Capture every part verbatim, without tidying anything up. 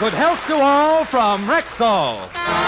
Good health to all from Rexall.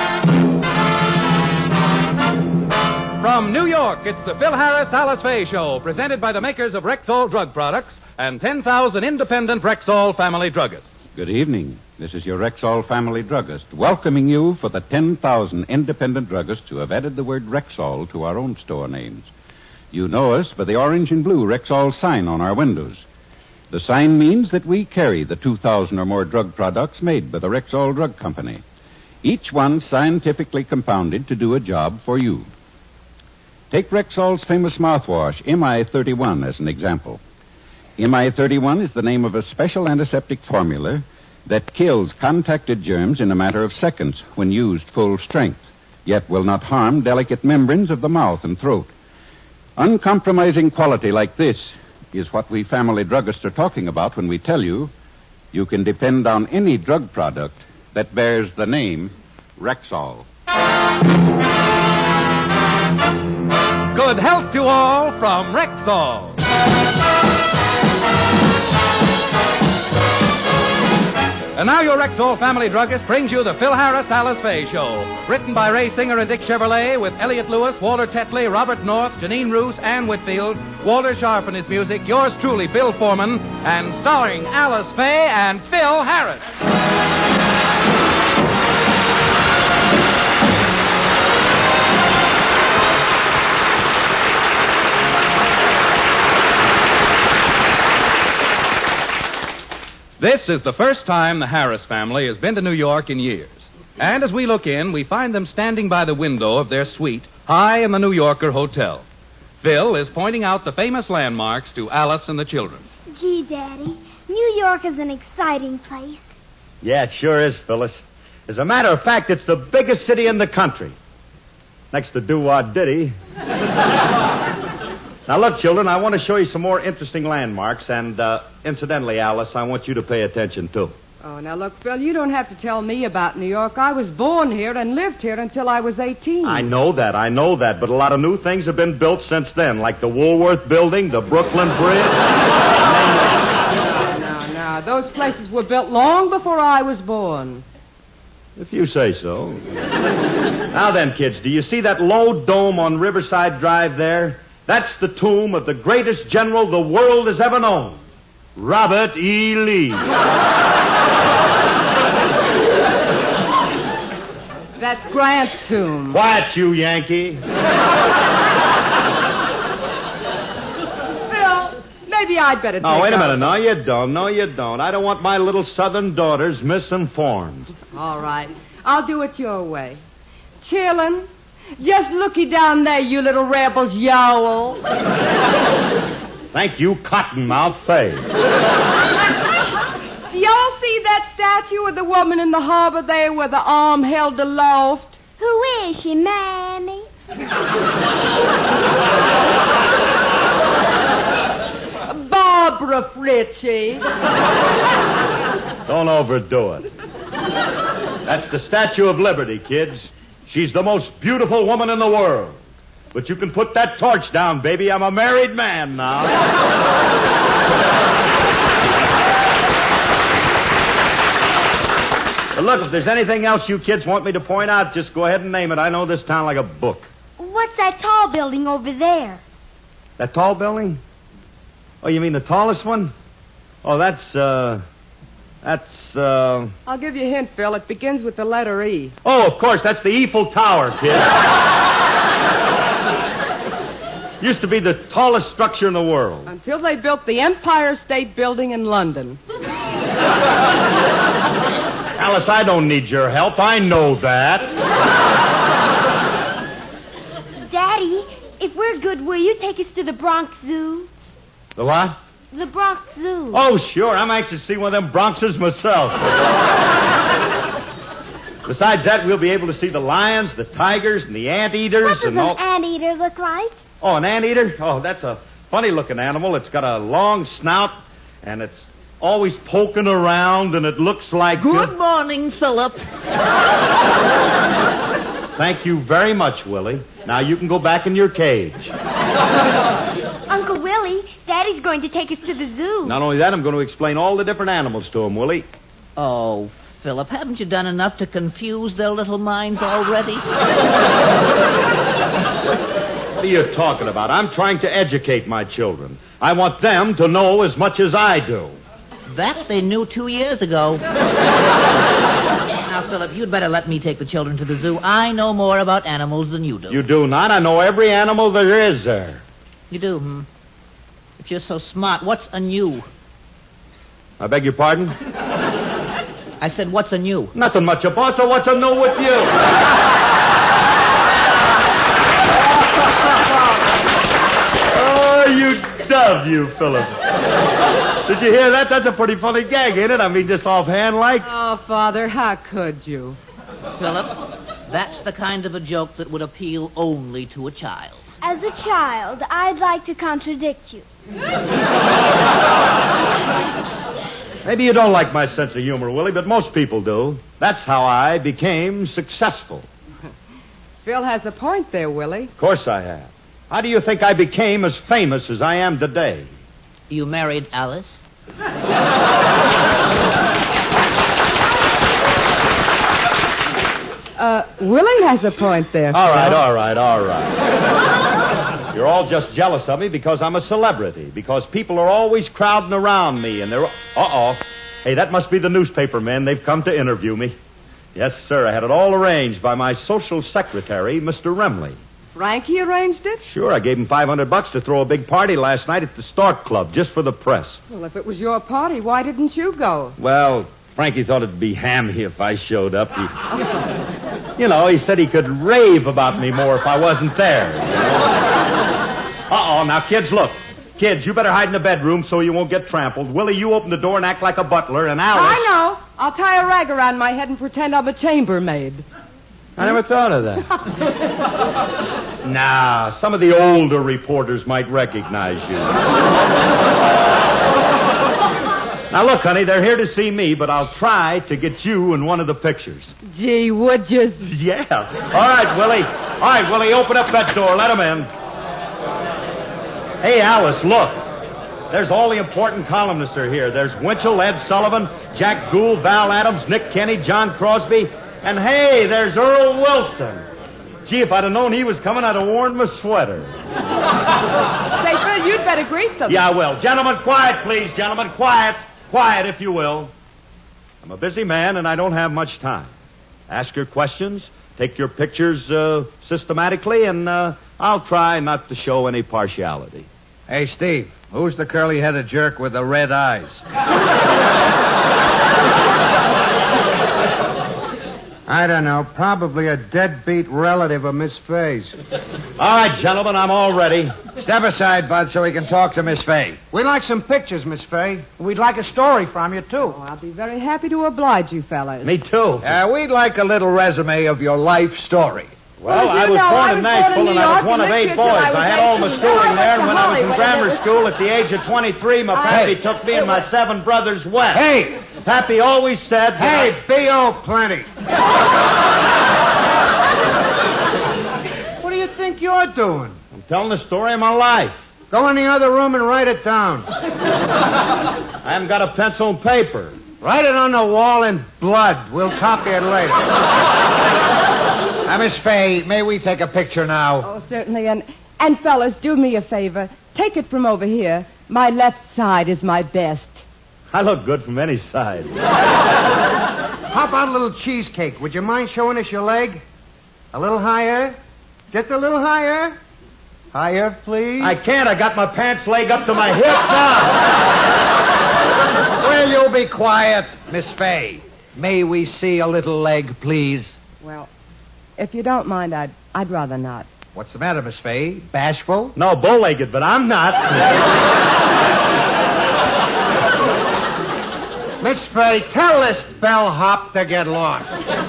From New York, it's the Phil Harris Alice Faye Show, presented by the makers of Rexall drug products and ten thousand independent Rexall family druggists. Good evening. This is your Rexall family druggist, welcoming you for the ten thousand independent druggists who have added the word Rexall to our own store names. You know us by the orange and blue Rexall sign on our windows. The sign means that we carry the two thousand or more drug products made by the Rexall Drug Company, each one scientifically compounded to do a job for you. Take Rexall's famous mouthwash, M I thirty-one, as an example. M I thirty-one is the name of a special antiseptic formula that kills contacted germs in a matter of seconds when used full strength, yet will not harm delicate membranes of the mouth and throat. Uncompromising quality like this is what we family druggists are talking about when we tell you you can depend on any drug product that bears the name Rexall. Good health to all from Rexall. And now your Rexall family druggist brings you the Phil Harris Alice Faye Show. Written by Ray Singer and Dick Chevrolet with Elliot Lewis, Walter Tetley, Robert North, Janine Roos, Ann Whitfield, Walter Sharp and his music, yours truly, Bill Foreman, and starring Alice Faye and Phil Harris. This is the first time the Harris family has been to New York in years. And as we look in, we find them standing by the window of their suite high in the New Yorker Hotel. Phil is pointing out the famous landmarks to Alice and the children. Gee, Daddy, New York is an exciting place. Yeah, it sure is, Phyllis. As a matter of fact, it's the biggest city in the country. Next to Doo-Wah Diddy. Now, look, children, I want to show you some more interesting landmarks, and, uh, incidentally, Alice, I want you to pay attention, too. Oh, now, look, Phil, you don't have to tell me about New York. I was born here and lived here until I was eighteen. I know that, I know that, but a lot of new things have been built since then, like the Woolworth Building, the Brooklyn Bridge. No, no, those places were built long before I was born. If you say so. Now then, kids, do you see that low dome on Riverside Drive there? That's the tomb of the greatest general the world has ever known, Robert E. Lee. That's Grant's tomb. Quiet, you Yankee. Phil, maybe I'd better take Oh, wait a out- minute. No, you don't. No, you don't. I don't want my little southern daughters misinformed. All right. I'll do it your way. Chillin', just looky down there, you little rebels, yowl. Thank you, Cottonmouth Faye. Do y'all see that statue of the woman in the harbor there with the arm held aloft? Who is she, Mammy? Barbara Fritchie. Don't overdo it. That's the Statue of Liberty, kids. She's the most beautiful woman in the world. But you can put that torch down, baby. I'm a married man now. But look, if there's anything else you kids want me to point out, just go ahead and name it. I know this town like a book. What's that tall building over there? That tall building? Oh, you mean the tallest one? Oh, that's, uh... That's, uh... I'll give you a hint, Phil. It begins with the letter E. Oh, of course, that's the Eiffel Tower, kid. Used to be the tallest structure in the world. Until they built the Empire State Building in London. Alice, I don't need your help. I know that. Daddy, if we're good, will you take us to the Bronx Zoo? The what? The Bronx Zoo. Oh, sure. I'm anxious to see one of them Bronxes myself. Besides that, we'll be able to see the lions, the tigers, and the anteaters. What does and an all... anteater look like? Oh, an anteater? Oh, that's a funny-looking animal. It's got a long snout, and it's always poking around, and it looks like... Good uh... morning, Philip. Thank you very much, Willie. Now you can go back in your cage. Uncle Willie, Daddy's going to take us to the zoo. Not only that, I'm going to explain all the different animals to him, Willie. Oh, Philip, haven't you done enough to confuse their little minds already? What are you talking about? I'm trying to educate my children. I want them to know as much as I do. That they knew two years ago. Now, Philip, you'd better let me take the children to the zoo. I know more about animals than you do. You do not? I know every animal there is there. You do, hmm? If you're so smart, what's a new? I beg your pardon? I said, what's a new? Nothing much, boss, so what's a new with you? Oh, you dove, you, Philip. Did you hear that? That's a pretty funny gag, ain't it? I mean, just offhand like. Oh, Father, how could you? Philip, that's the kind of a joke that would appeal only to a child. As a child, I'd like to contradict you. Maybe you don't like my sense of humor, Willie, but most people do. That's how I became successful. Phil has a point there, Willie. Of course I have. How do you think I became as famous as I am today? You married Alice? Uh, Willie has a point there. All Phil. right, all right, all right. You're all just jealous of me because I'm a celebrity, because people are always crowding around me, and they're... Uh-oh. Hey, that must be the newspaper men. They've come to interview me. Yes, sir, I had it all arranged by my social secretary, Mister Remley. Frankie arranged it? Sure, I gave him five hundred bucks to throw a big party last night at the Stork Club, just for the press. Well, if it was your party, why didn't you go? Well, Frankie thought it'd be hammy if I showed up. He, you know, he said he could rave about me more if I wasn't there. You know? Uh-oh, now, kids, look. Kids, you better hide in the bedroom so you won't get trampled. Willie, you open the door and act like a butler, and Alice... I know. I'll tie a rag around my head and pretend I'm a chambermaid. I never thought of that. Nah, some of the older reporters might recognize you. Now, look, honey, they're here to see me, but I'll try to get you in one of the pictures. Gee, would you? Yeah. All right, Willie. All right, Willie, open up that door. Let him in. Hey, Alice, look. There's all the important columnists are here. There's Winchell, Ed Sullivan, Jack Gould, Val Adams, Nick Kenny, John Crosby. And, hey, there's Earl Wilson. Gee, if I'd have known he was coming, I'd have worn my sweater. Say, Phil, you'd better greet them. Yeah, I will. Gentlemen, quiet, please, gentlemen. Quiet. Quiet, if you will. I'm a busy man, and I don't have much time. Ask your questions, take your pictures uh, systematically, and uh, I'll try not to show any partiality. Hey, Steve, who's the curly-headed jerk with the red eyes? I don't know. Probably a deadbeat relative of Miss Fay's. All right, gentlemen, I'm all ready. Step aside, Bud, so we can talk to Miss Fay. We'd like some pictures, Miss Fay. We'd like a story from you, too. Oh, I'll be very happy to oblige you, fellas. Me too. Uh, we'd like a little resume of your life story. Well, Well, I you was know, born I in was Nashville, born in and New I was York one and of eight lived here till boys. I was I had all my eighteen. schooling Then I there, and went when to I was in Hollywood, grammar and it was- school at the age of twenty-three, my pappy Hey. took me and my seven brothers west. Hey! Pappy always said... that Hey, B O plenty. What do you think you're doing? I'm telling the story of my life. Go in the other room and write it down. I haven't got a pencil and paper. Write it on the wall in blood. We'll copy it later. Uh, Miss Fay, may we take a picture now? Oh, certainly. And, and fellas, do me a favor. Take it from over here. My left side is my best. I look good from any side. How about a little cheesecake? Would you mind showing us your leg? A little higher? Just a little higher? Higher, please. I can't. I got my pants leg up to my hip now. Will you be quiet, Miss Fay? May we see a little leg, please? Well, if you don't mind, I'd, I'd rather not. What's the matter, Miss Fay? Bashful? No, bow-legged, but I'm not. Miss Fay, tell this bellhop to get lost.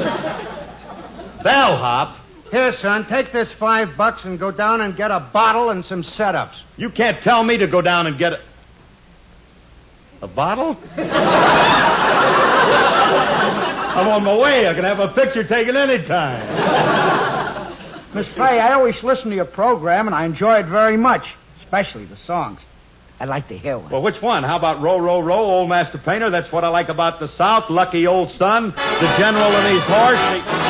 Bellhop? Here, son, take this five bucks and go down and get a bottle and some setups. You can't tell me to go down and get a... A bottle? I'm on my way. I can have a picture taken anytime. Miss Fay, I always listen to your program, and I enjoy it very much, especially the songs. I'd like to hear one. Well, which one? How about row, row, row, old Master Painter? That's what I like about the South. Lucky old son, the general and his horse. The...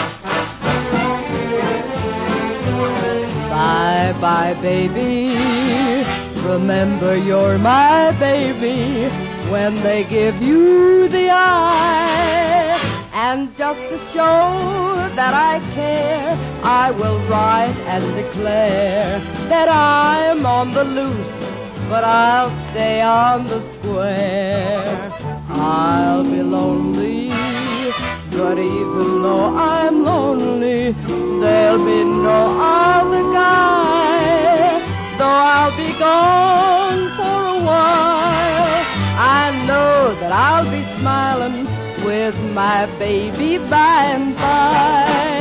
Bye-bye, baby. Remember you're my baby when they give you the eye. And just to show that I care, I will write and declare that I'm on the loose, but I'll stay on the square. I'll be lonely, but even though I'm lonely, there'll be no other guy. Though I'll be gone for a while, I know that I'll be smiling with my baby by and by.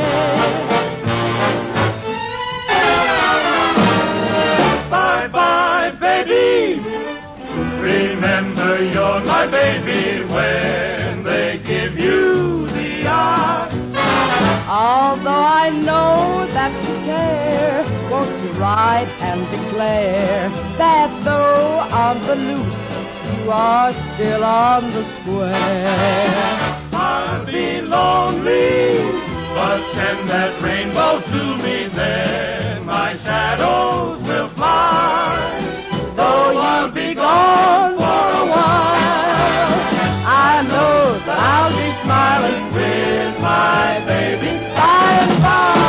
Bye-bye, baby. Remember you're my baby when they give you the eye. Although I know that you care, won't you write and declare that though on the loose, you are still on the square. I'll be lonely, but send that rainbow to me, then my shadows will fly. Though you'll be gone for a while, I know that I'll be smiling with my baby by and by.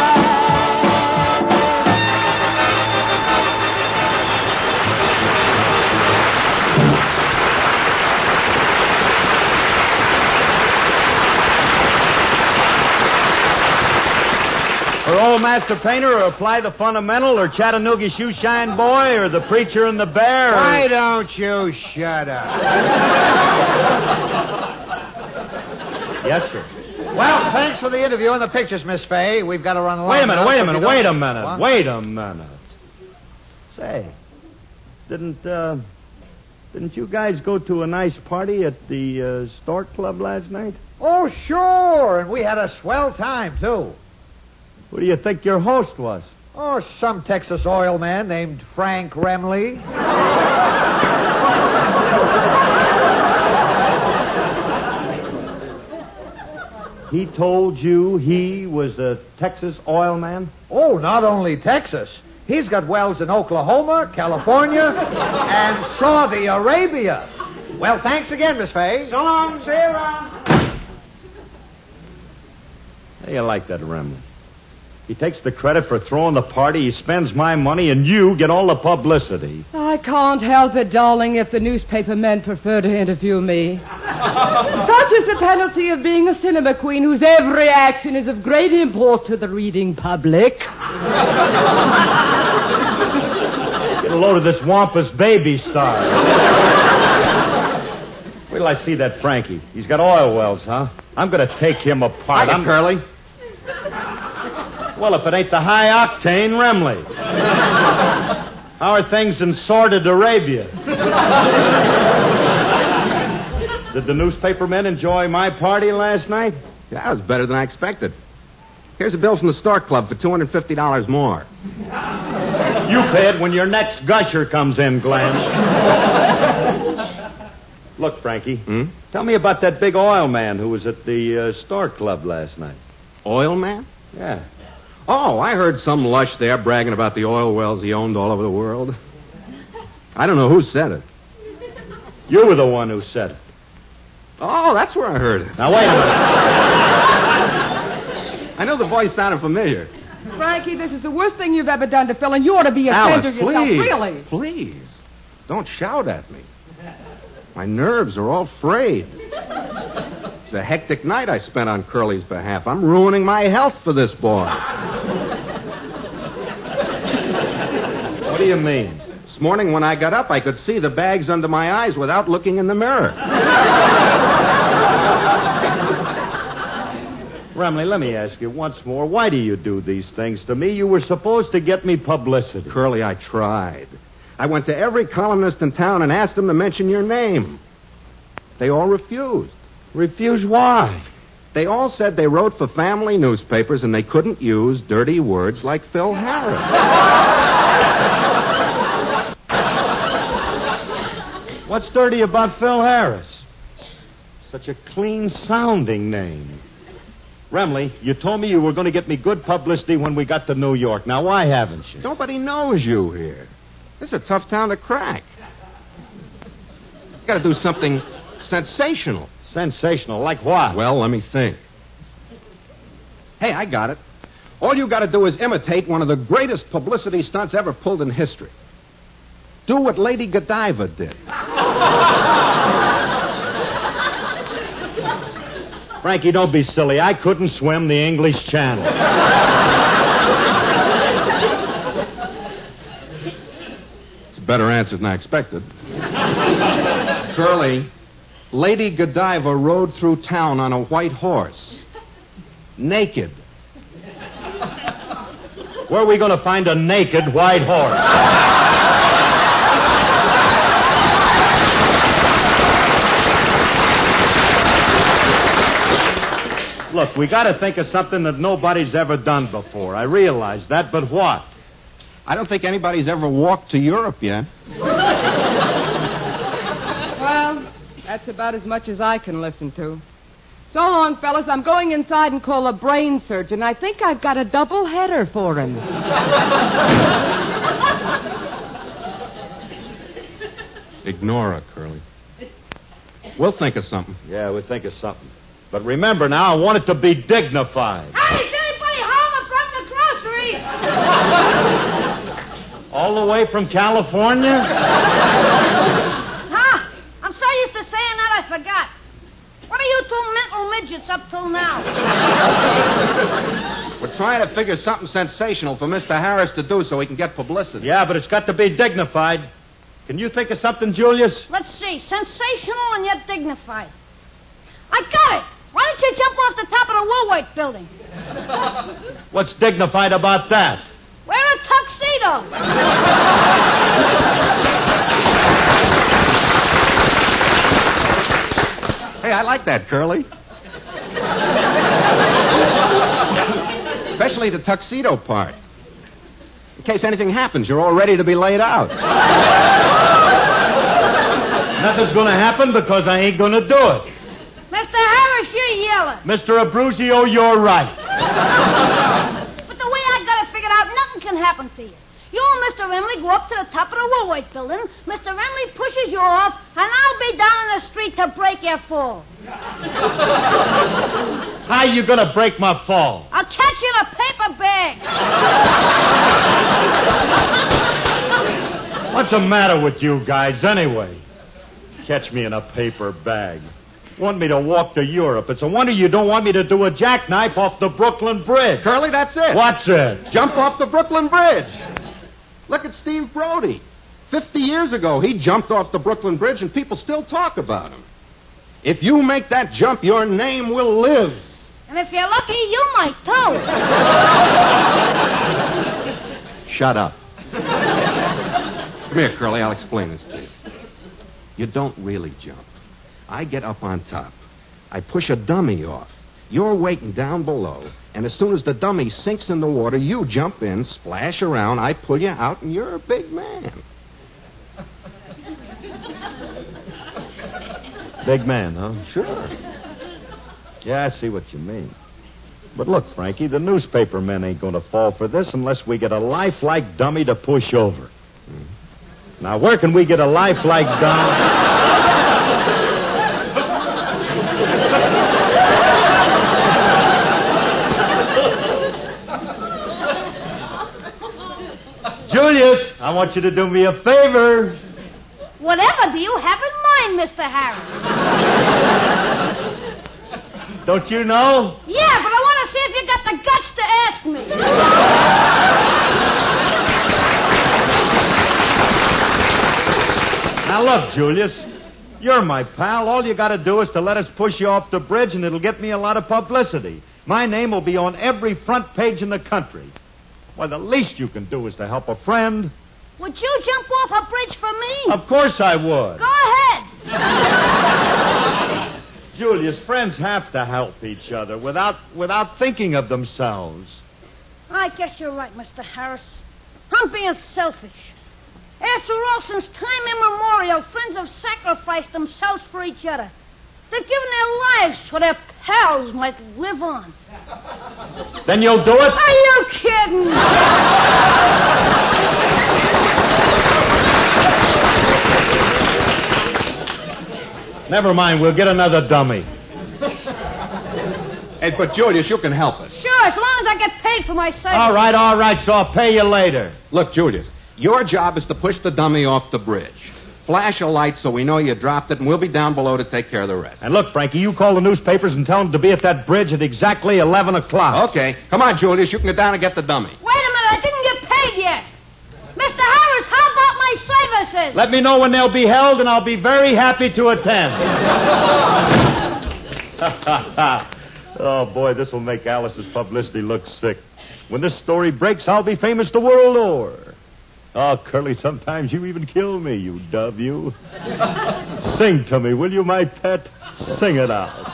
Or old Master Painter, or Apply the Fundamental, or Chattanooga Shoeshine Boy, or The Preacher and the Bear. Or... Why don't you shut up? Yes, sir. Well, thanks for the interview and the pictures, Miss Fay. We've got to run along. Wait a minute, now, wait a so minute, you wait a don't- minute, What? wait a minute. Say, didn't, uh, didn't you guys go to a nice party at the uh, Stork Club last night? Oh, sure. And we had a swell time, too. Who do you think your host was? Oh, some Texas oil man named Frank Remley. He told you he was a Texas oil man? Oh, not only Texas. He's got wells in Oklahoma, California, and Saudi Arabia. Well, thanks again, Miss Fay. So long, see you around. How do you like that, Remley? He takes the credit for throwing the party, he spends my money, and you get all the publicity. I can't help it, darling, if the newspaper men prefer to interview me. Such is the penalty of being a cinema queen whose every action is of great import to the reading public. Get a load of this wampus baby star. Wait till I see that Frankie. He's got oil wells, huh? I'm going to take him apart. I'm Curly. Well, if it ain't the high-octane Remley. How are things in sordid Arabia? Did the newspaper men enjoy my party last night? Yeah, that was better than I expected. Here's a bill from the Stork Club for two hundred fifty dollars more. You pay it when your next gusher comes in, Glenn. Look, Frankie, Hmm? tell me about that big oil man who was at the uh, Stork Club last night. Oil man? Yeah. Oh, I heard some lush there bragging about the oil wells he owned all over the world. I don't know who said it. You were the one who said it. Oh, that's where I heard it. Now, wait a minute. I know the voice sounded familiar. Frankie, this is the worst thing you've ever done to Phil, and you ought to be ashamed Alice, of yourself, please, really. please, don't shout at me. My nerves are all frayed. It's a hectic night I spent on Curly's behalf. I'm ruining my health for this boy. What do you mean? This morning when I got up, I could see the bags under my eyes without looking in the mirror. Remley, let me ask you once more, why do you do these things to me? You were supposed to get me publicity. Curly, I tried. I went to every columnist in town and asked them to mention your name. They all refused. Refuse why? They all said they wrote for family newspapers and they couldn't use dirty words like Phil Harris. What's dirty about Phil Harris? Such a clean-sounding name. Remley, you told me you were going to get me good publicity when we got to New York. Now, why haven't you? Nobody knows you here. This is a tough town to crack. You got to do something sensational. Sensational? Like what? Well, let me think. Hey, I got it. All you got to do is imitate one of the greatest publicity stunts ever pulled in history. Do what Lady Godiva did. Frankie, don't be silly. I couldn't swim the English Channel. It's a better answer than I expected. Curly, Lady Godiva rode through town on a white horse. Naked. Where are we going to find a naked white horse? Look, we got to think of something that nobody's ever done before. I realize that, but what? I don't think anybody's ever walked to Europe yet. Well, that's about as much as I can listen to. So long, fellas. I'm going inside and call a brain surgeon. I think I've got a double header for him. Ignore her, Curly. We'll think of something. Yeah, we'll think of something. But remember now, I want it to be dignified. Hey, is anybody home? I brought the groceries. All the way from California? Huh? I'm so used to saying that I forgot. What are you two mental midgets up till now? We're trying to figure something sensational for Mister Harris to do so he can get publicity. Yeah, but it's got to be dignified. Can you think of something, Julius? Let's see. Sensational and yet dignified. I got it. Why don't you jump off the top of the Woolworth building? What's dignified about that? Wear a tuxedo. Hey, I like that, Curly. Especially the tuxedo part. In case anything happens, you're all ready to be laid out. Nothing's going to happen because I ain't going to do it. Mister Harris, you're yelling. Mister Abruzio, you're right. But the way I got it figured out, nothing can happen to you. You and Mister Remley go up to the top of the Woolworth building. Mister Remley pushes you off, and I'll be down in the street to break your fall. How you going to break my fall? I'll catch you in a paper bag. What's the matter with you guys, anyway? Catch me in a paper bag. Want me to walk to Europe. It's a wonder you don't want me to do a jackknife off the Brooklyn Bridge. Curly, that's it. What's it? Jump off the Brooklyn Bridge. Look at Steve Brody. Fifty years ago, he jumped off the Brooklyn Bridge, and people still talk about him. If you make that jump, your name will live. And if you're lucky, you might, too. Shut up. Come here, Curly. I'll explain this to you. You don't really jump. I get up on top. I push a dummy off. You're waiting down below, and as soon as the dummy sinks in the water, you jump in, splash around, I pull you out, and you're a big man. Big man, huh? Sure. Yeah, I see what you mean. But look, Frankie, the newspaper men ain't going to fall for this unless we get a lifelike dummy to push over. Mm-hmm. Now, where can we get a lifelike dummy? Julius, I want you to do me a favor. Whatever do you have in mind, Mister Harris? Don't you know? Yeah, but I want to see if you got the guts to ask me. Now, look, Julius, you're my pal. All you got to do is to let us push you off the bridge, and it'll get me a lot of publicity. My name will be on every front page in the country. Why, the least you can do is to help a friend. Would you jump off a bridge for me? Of course I would. Go ahead. Julius, friends have to help each other without without thinking of themselves. I guess you're right, Mister Harris. I'm being selfish. After all, since time immemorial, friends have sacrificed themselves for each other. They've given their lives so their pals might live on. Then you'll do it? Are you kidding? Never mind, we'll get another dummy. Hey, but Julius, you can help us. Sure, as long as I get paid for my service. All right, all right, so I'll pay you later. Look, Julius, your job is to push the dummy off the bridge. Flash a light so we know you dropped it, and we'll be down below to take care of the rest. And look, Frankie, you call the newspapers and tell them to be at that bridge at exactly eleven o'clock. Okay. Come on, Julius. You can get down and get the dummy. Wait a minute, I didn't get paid yet. Mister Harris, how about my services? Let me know when they'll be held, and I'll be very happy to attend. Oh, boy, this will make Alice's publicity look sick. When this story breaks, I'll be famous the world over. Oh, Curly, sometimes you even kill me, you dove, you. Sing to me, will you, my pet? Sing it out.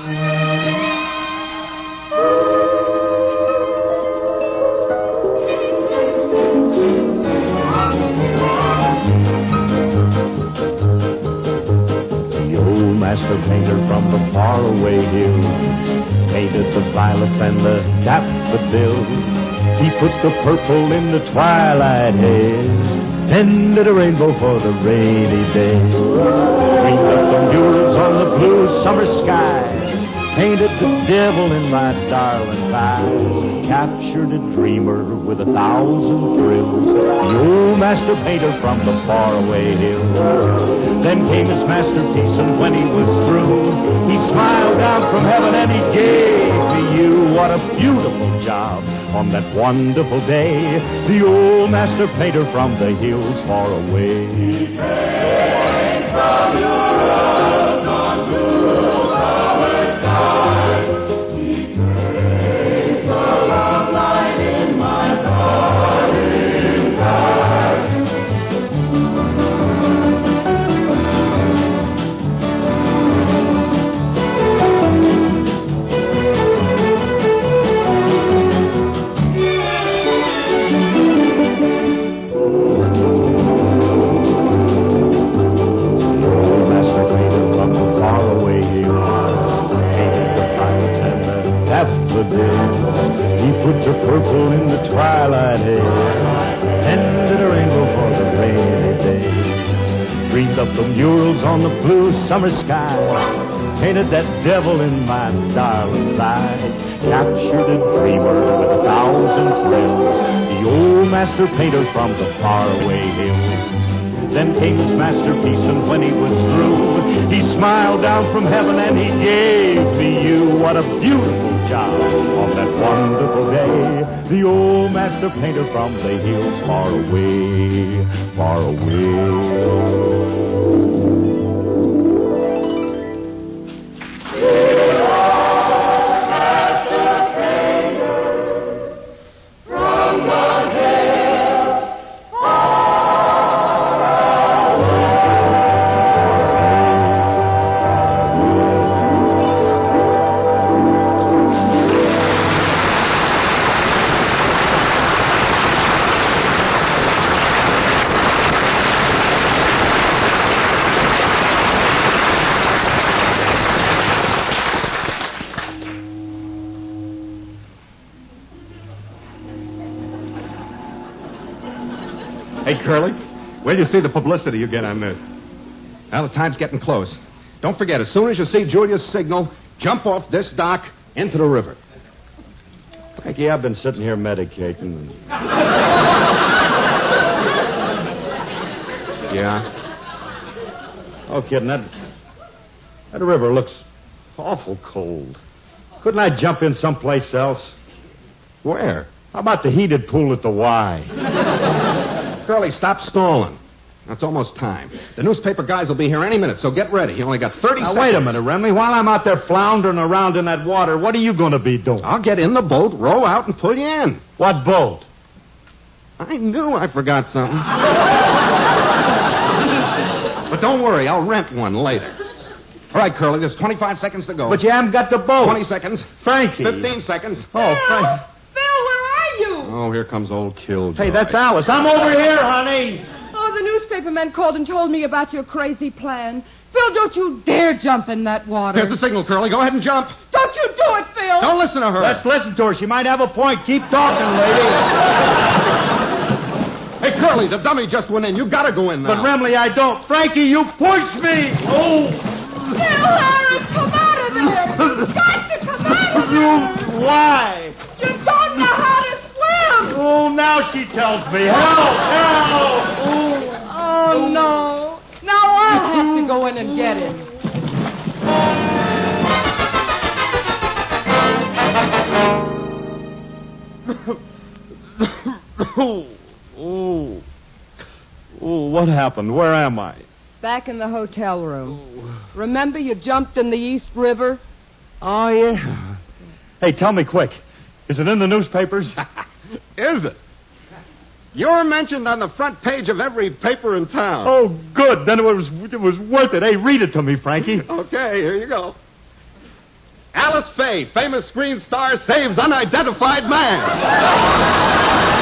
The old master painter from the faraway hills painted the violets and the daffodils. He put the purple in the twilight haze, tended a rainbow for the rainy days. Dreamed up the murals on the blue summer skies, painted the devil in my darling's eyes, captured a dreamer with a thousand thrills, the old master painter from the faraway hills. Then came his masterpiece, and when he was through, he smiled down from heaven and he gave me you. What a beautiful job on that wonderful day, the old master painter from the hills far away. He paints the murals on blue summer skies. He paints the love light in my darling's eyes. He put the purple in the twilight haze, tended a rainbow for the rainy days. Dreamed up the murals on the blue summer sky, painted that devil in my darling's eyes, captured a dreamer with a thousand thrills, the old master painter from the faraway hills. Then came his masterpiece, and when he was through, he smiled down from heaven and he gave me you. What a beautiful job on that wonderful day, the old master painter from the hills far away, far away. Hey, Curly, where do you see the publicity you get on this? Well, the time's getting close. Don't forget, as soon as you see Julia's signal, jump off this dock into the river. Frankie, I've been sitting here medicating. Yeah? Oh, kid, that, that river looks awful cold. Couldn't I jump in someplace else? Where? How about the heated pool at the Y? Curly, stop stalling. It's almost time. The newspaper guys will be here any minute, so get ready. You only got thirty now, seconds. Wait a minute, Remley. While I'm out there floundering around in that water, what are you going to be doing? I'll get in the boat, row out, and pull you in. What boat? I knew I forgot something. But don't worry, I'll rent one later. All right, Curly, there's twenty-five seconds to go. But you haven't got the boat. twenty seconds. Frankie. fifteen seconds. Oh, Frankie. Phil, where are you? Oh, here comes old Killjoy. Hey, that's Alice. I'm over here, honey. Oh, newspaper men called and told me about your crazy plan. Phil, don't you dare jump in that water. Here's the signal, Curly. Go ahead and jump. Don't you do it, Phil. Don't listen to her. Let's listen to her. She might have a point. Keep talking, lady. Hey, Curly, the dummy just went in. You gotta go in now. But, Remley, I don't. Frankie, you pushed me. Oh. Phil Harris, come out of there. You've got to come out of there. Why? You don't know how to swim. Oh, now she tells me. Help! Help! Oh, no. Now I'll have to go in and get him. Oh, oh, oh, what happened? Where am I? Back in the hotel room. Remember you jumped in the East River? Oh, yeah. Hey, tell me quick. Is it in the newspapers? Is it? You're mentioned on the front page of every paper in town. Oh, good. Then it was it was worth it. Hey, read it to me, Frankie. Okay, here you go. Alice Faye, famous screen star, saves unidentified man.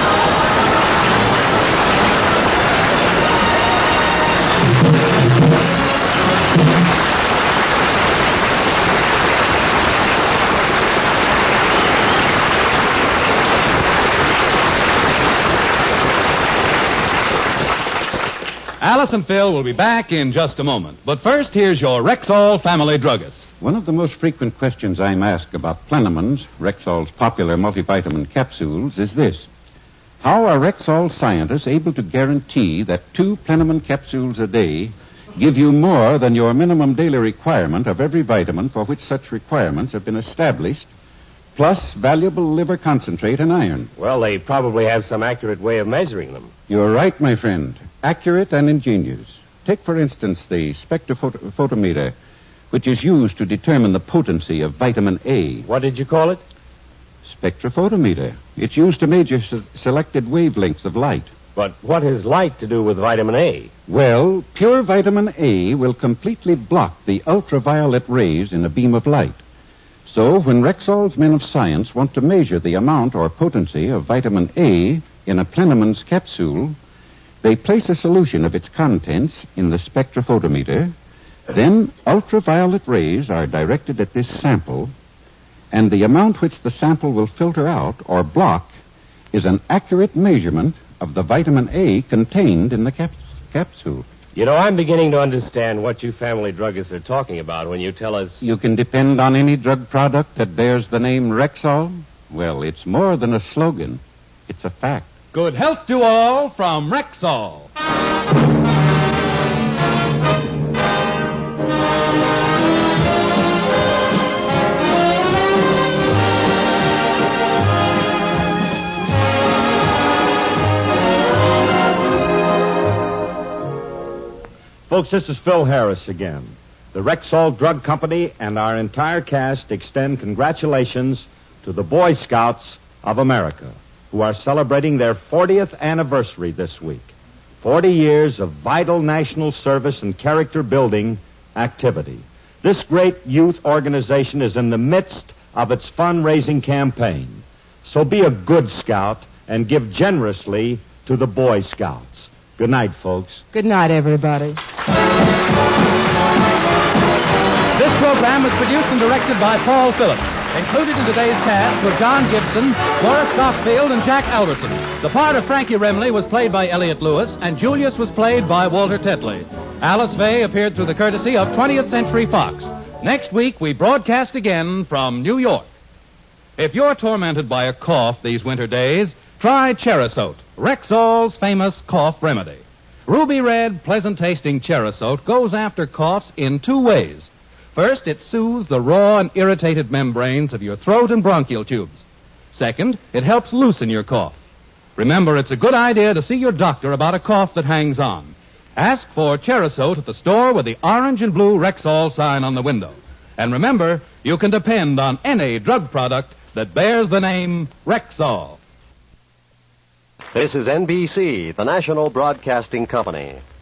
Alice and Phil will be back in just a moment. But first, here's your Rexall family druggist. One of the most frequent questions I'm asked about Plenamons, Rexall's popular multivitamin capsules, is this. How are Rexall scientists able to guarantee that two Plenamon capsules a day give you more than your minimum daily requirement of every vitamin for which such requirements have been established, plus valuable liver concentrate and iron? Well, they probably have some accurate way of measuring them. You're right, my friend. Accurate and ingenious. Take, for instance, the spectrophotometer, which is used to determine the potency of vitamin A. What did you call it? Spectrophotometer. It's used to measure se- selected wavelengths of light. But what has light to do with vitamin A? Well, pure vitamin A will completely block the ultraviolet rays in a beam of light. So, when Rexall's men of science want to measure the amount or potency of vitamin A in a Plenamons capsule, they place a solution of its contents in the spectrophotometer. Then ultraviolet rays are directed at this sample, and the amount which the sample will filter out or block is an accurate measurement of the vitamin A contained in the cap- capsule. You know, I'm beginning to understand what you family druggists are talking about when you tell us... You can depend on any drug product that bears the name Rexall. Well, it's more than a slogan. It's a fact. Good health to all from Rexall. Folks, this is Phil Harris again. The Rexall Drug Company and our entire cast extend congratulations to the Boy Scouts of America, who are celebrating their fortieth anniversary this week. Forty years of vital national service and character-building activity. This great youth organization is in the midst of its fundraising campaign. So be a good scout and give generously to the Boy Scouts. Good night, folks. Good night, everybody. This program was produced and directed by Paul Phillips. Included in today's cast were John Gibson, Boris Gossfield, and Jack Albertson. The part of Frankie Remley was played by Elliot Lewis, and Julius was played by Walter Tetley. Alice Faye appeared through the courtesy of twentieth Century Fox. Next week, we broadcast again from New York. If you're tormented by a cough these winter days, try Cherisote, Rexall's famous cough remedy. Ruby red, pleasant-tasting Cherisote goes after coughs in two ways. First, it soothes the raw and irritated membranes of your throat and bronchial tubes. Second, it helps loosen your cough. Remember, it's a good idea to see your doctor about a cough that hangs on. Ask for Cherisote at the store with the orange and blue Rexall sign on the window. And remember, you can depend on any drug product that bears the name Rexall. This is N B C, the national broadcasting company.